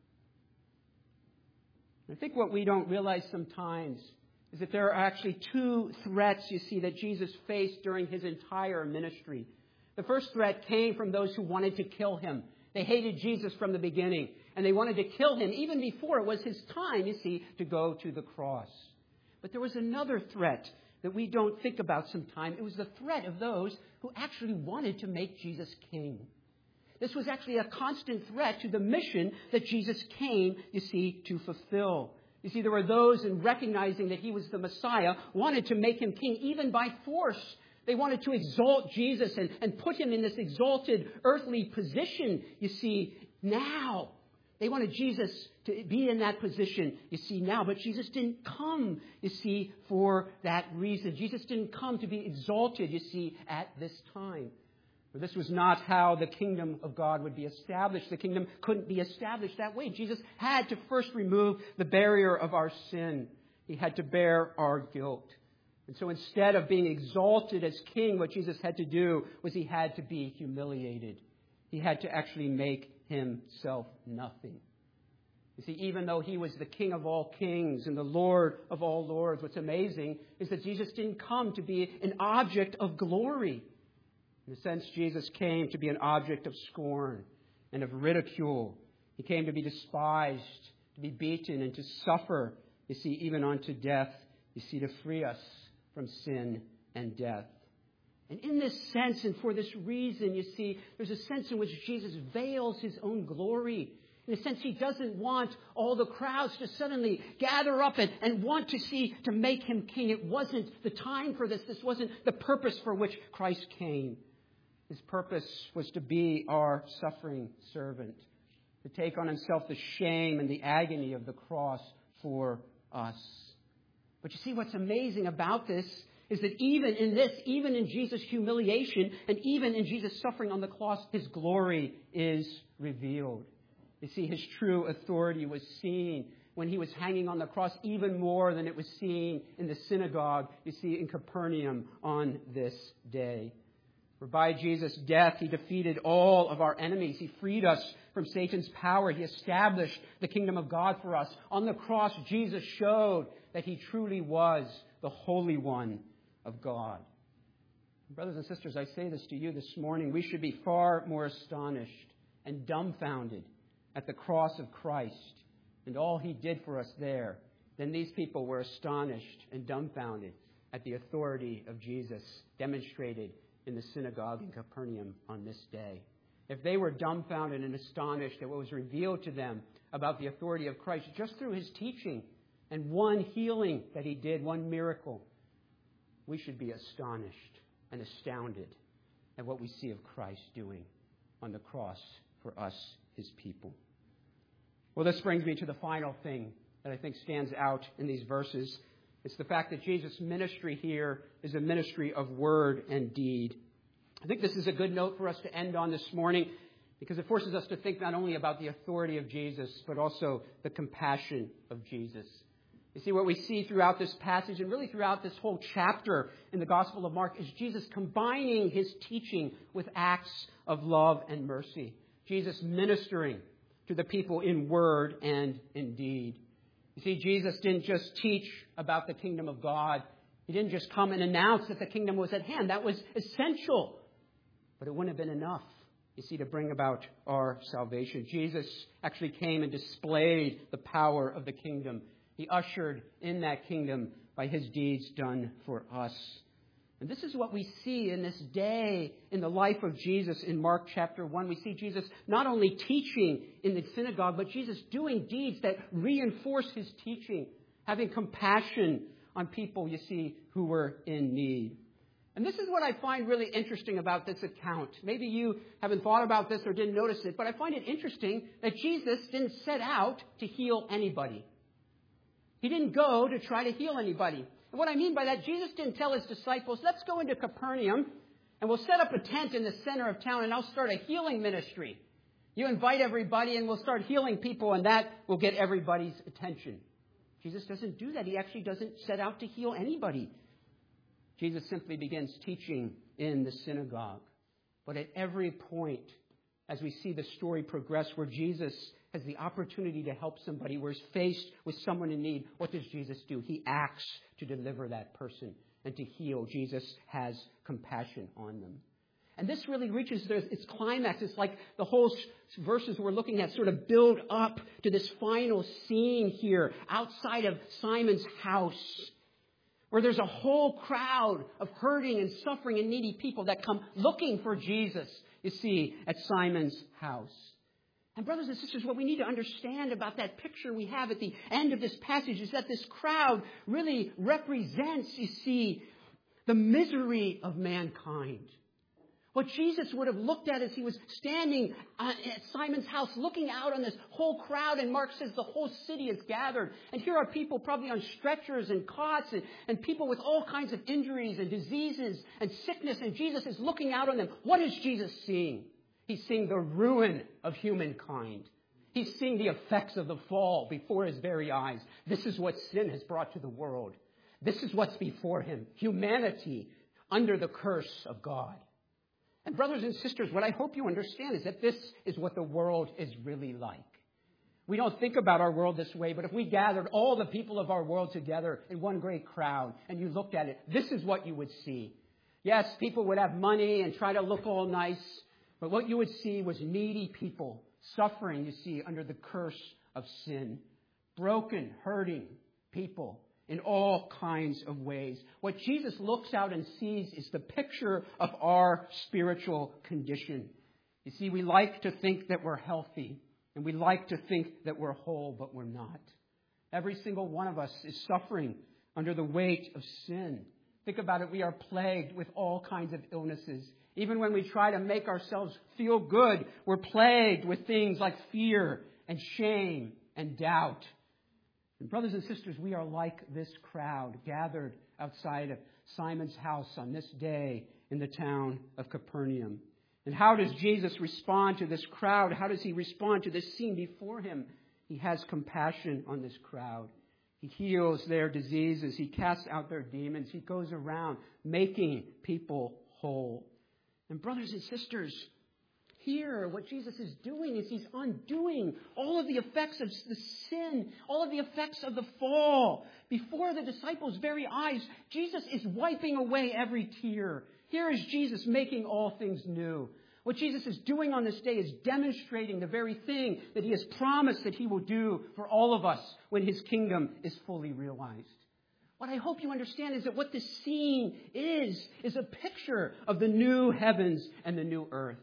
I think what we don't realize sometimes is that there are actually two threats, you see, that Jesus faced during his entire ministry. The first threat came from those who wanted to kill him. They hated Jesus from the beginning, and they wanted to kill him even before it was his time, you see, to go to the cross. But there was another threat that we don't think about sometimes. It was the threat of those who actually wanted to make Jesus king. This was actually a constant threat to the mission that Jesus came, you see, to fulfill. You see, there were those in recognizing that he was the Messiah, wanted to make him king even by force. They wanted to exalt Jesus and put him in this exalted earthly position, you see, now. They wanted Jesus to be in that position, you see, now. But Jesus didn't come, you see, for that reason. Jesus didn't come to be exalted, you see, at this time. For this was not how the kingdom of God would be established. The kingdom couldn't be established that way. Jesus had to first remove the barrier of our sin. He had to bear our guilt. And so instead of being exalted as king, what Jesus had to do was he had to be humiliated. He had to actually make himself nothing. You see, even though he was the King of all kings and the Lord of all lords, what's amazing is that Jesus didn't come to be an object of glory. In a sense, Jesus came to be an object of scorn and of ridicule. He came to be despised, to be beaten, and to suffer, you see, even unto death, you see, to free us from sin and death. And in this sense, and for this reason, you see, there's a sense in which Jesus veils his own glory. In a sense, he doesn't want all the crowds to suddenly gather up and want to make him king. It wasn't the time for this. This wasn't the purpose for which Christ came. His purpose was to be our suffering servant, to take on himself the shame and the agony of the cross for us. But you see, what's amazing about this is that even in this, even in Jesus' humiliation, and even in Jesus' suffering on the cross, his glory is revealed. You see, his true authority was seen when he was hanging on the cross, even more than it was seen in the synagogue, you see, in Capernaum on this day. For by Jesus' death, he defeated all of our enemies. He freed us from Satan's power. He established the kingdom of God for us. On the cross, Jesus showed that he truly was the Holy One of God. Brothers and sisters, I say this to you this morning. We should be far more astonished and dumbfounded at the cross of Christ and all he did for us there than these people were astonished and dumbfounded at the authority of Jesus demonstrated in the synagogue in Capernaum on this day. if they were dumbfounded and astonished at what was revealed to them about the authority of Christ just through his teaching and one healing that he did, one miracle, we should be astonished and astounded at what we see of Christ doing on the cross for us, his people. Well, this brings me to the final thing that I think stands out in these verses. It's the fact that Jesus' ministry here is a ministry of word and deed. I think this is a good note for us to end on this morning because it forces us to think not only about the authority of Jesus, but also the compassion of Jesus. You see, what we see throughout this passage and really throughout this whole chapter in the Gospel of Mark is Jesus combining his teaching with acts of love and mercy. Jesus ministering to the people in word and in deed. You see, Jesus didn't just teach about the kingdom of God. He didn't just come and announce that the kingdom was at hand. That was essential. But it wouldn't have been enough, you see, to bring about our salvation. Jesus actually came and displayed the power of the kingdom. He ushered in that kingdom by his deeds done for us. And this is what we see in this day in the life of Jesus in Mark chapter 1. We see Jesus not only teaching in the synagogue, but Jesus doing deeds that reinforce his teaching, having compassion on people, you see, who were in need. And this is what I find really interesting about this account. Maybe you haven't thought about this or didn't notice it, but I find it interesting that Jesus didn't set out to heal anybody. He didn't go to try to heal anybody. And what I mean by that, Jesus didn't tell his disciples, let's go into Capernaum and we'll set up a tent in the center of town and I'll start a healing ministry. You invite everybody and we'll start healing people and that will get everybody's attention. Jesus doesn't do that. He actually doesn't set out to heal anybody. Jesus simply begins teaching in the synagogue. But at every point, as we see the story progress, where Jesus has the opportunity to help somebody, where he's faced with someone in need, what does Jesus do? He acts to deliver that person and to heal. Jesus has compassion on them. And this really reaches its climax. It's like the whole verses we're looking at sort of build up to this final scene here outside of Simon's house, where there's a whole crowd of hurting and suffering and needy people that come looking for Jesus, you see, at Simon's house. And brothers and sisters, what we need to understand about that picture we have at the end of this passage is that this crowd really represents, you see, the misery of mankind. What Jesus would have looked at as he was standing at Simon's house, looking out on this whole crowd, and Mark says the whole city is gathered. And here are people probably on stretchers and cots and people with all kinds of injuries and diseases and sickness. And Jesus is looking out on them. What is Jesus seeing? He's seeing the ruin of humankind. He's seeing the effects of the fall before his very eyes. This is what sin has brought to the world. This is what's before him. Humanity under the curse of God. And brothers and sisters, what I hope you understand is that this is what the world is really like. We don't think about our world this way, but if we gathered all the people of our world together in one great crowd and you looked at it, this is what you would see. Yes, people would have money and try to look all nice, but what you would see was needy people suffering, you see, under the curse of sin. Broken, hurting people in all kinds of ways. What Jesus looks out and sees is the picture of our spiritual condition. You see, we like to think that we're healthy, and we like to think that we're whole, but we're not. Every single one of us is suffering under the weight of sin. Think about it. We are plagued with all kinds of illnesses. Even when we try to make ourselves feel good, we're plagued with things like fear and shame and doubt. And brothers and sisters, we are like this crowd gathered outside of Simon's house on this day in the town of Capernaum. And how does Jesus respond to this crowd? How does he respond to this scene before him? He has compassion on this crowd. He heals their diseases. He casts out their demons. He goes around making people whole. And brothers and sisters, here, what Jesus is doing is he's undoing all of the effects of the sin, all of the effects of the fall. Before the disciples' very eyes, Jesus is wiping away every tear. Here is Jesus making all things new. What Jesus is doing on this day is demonstrating the very thing that he has promised that he will do for all of us when his kingdom is fully realized. What I hope you understand is that what this scene is a picture of the new heavens and the new earth.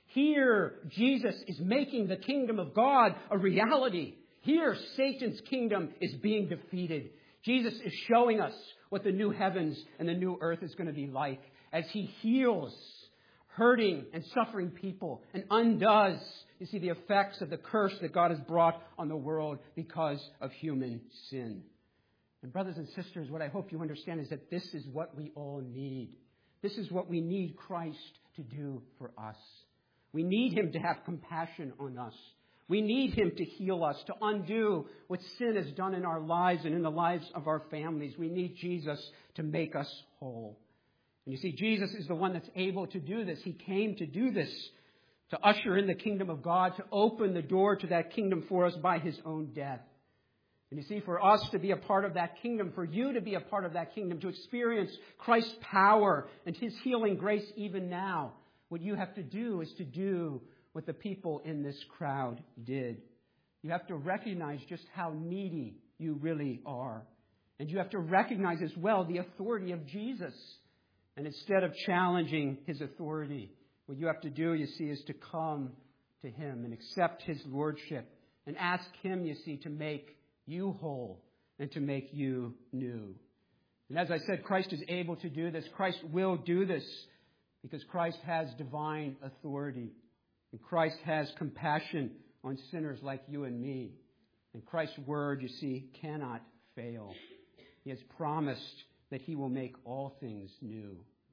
Here, Jesus is making the kingdom of God a reality. Here, Satan's kingdom is being defeated. Jesus is showing us what the new heavens and the new earth is going to be like as he heals hurting and suffering people and undoes, you see, the effects of the curse that God has brought on the world because of human sin. And brothers and sisters, what I hope you understand is that this is what we all need. This is what we need Christ to do for us. We need him to have compassion on us. We need him to heal us, to undo what sin has done in our lives and in the lives of our families. We need Jesus to make us whole. And you see, Jesus is the one that's able to do this. He came to do this, to usher in the kingdom of God, to open the door to that kingdom for us by his own death. And you see, for us to be a part of that kingdom, for you to be a part of that kingdom, to experience Christ's power and his healing grace even now, what you have to do is to do what the people in this crowd did. You have to recognize just how needy you really are. And you have to recognize as well the authority of Jesus. And instead of challenging his authority, what you have to do, you see, is to come to him and accept his lordship and ask him, you see, to make you whole and to make you new. And as I said, Christ is able to do this. Christ will do this because Christ has divine authority. And Christ has compassion on sinners like you and me. And Christ's word, you see, cannot fail. He has promised that he will make all things new.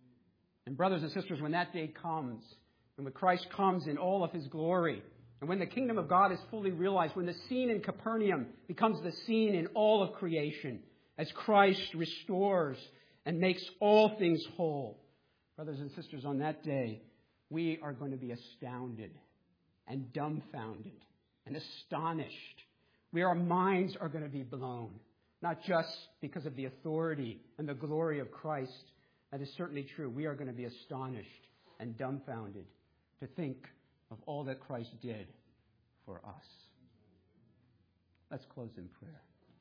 And brothers and sisters, when that day comes, and when Christ comes in all of his glory, and when the kingdom of God is fully realized, when the scene in Capernaum becomes the scene in all of creation, as Christ restores and makes all things whole, brothers and sisters, on that day, we are going to be astounded and dumbfounded and astonished. Our minds are going to be blown, not just because of the authority and the glory of Christ. That is certainly true. We are going to be astonished and dumbfounded to think of all that Christ did for us. Let's close in prayer.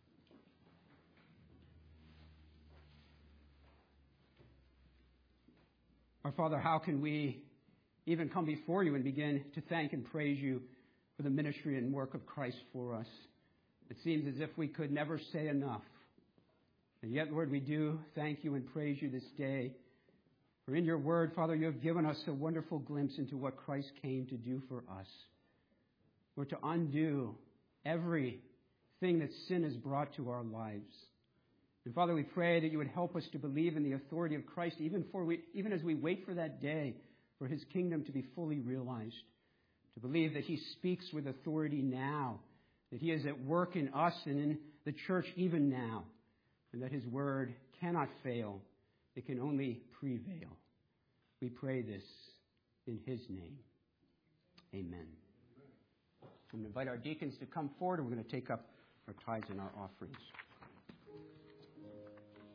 Our Father, how can we even come before you and begin to thank and praise you for the ministry and work of Christ for us? It seems as if we could never say enough. And yet, Lord, we do thank you and praise you this day. For in your word, Father, you have given us a wonderful glimpse into what Christ came to do for us. Lord, to undo everything that sin has brought to our lives. And Father, we pray that you would help us to believe in the authority of Christ, even as we wait for that day for his kingdom to be fully realized. To believe that he speaks with authority now, that he is at work in us and in the church even now, and that his word cannot fail. It can only prevail. We pray this in his name. Amen. I'm going to invite our deacons to come forward, and we're going to take up our tithes and our offerings.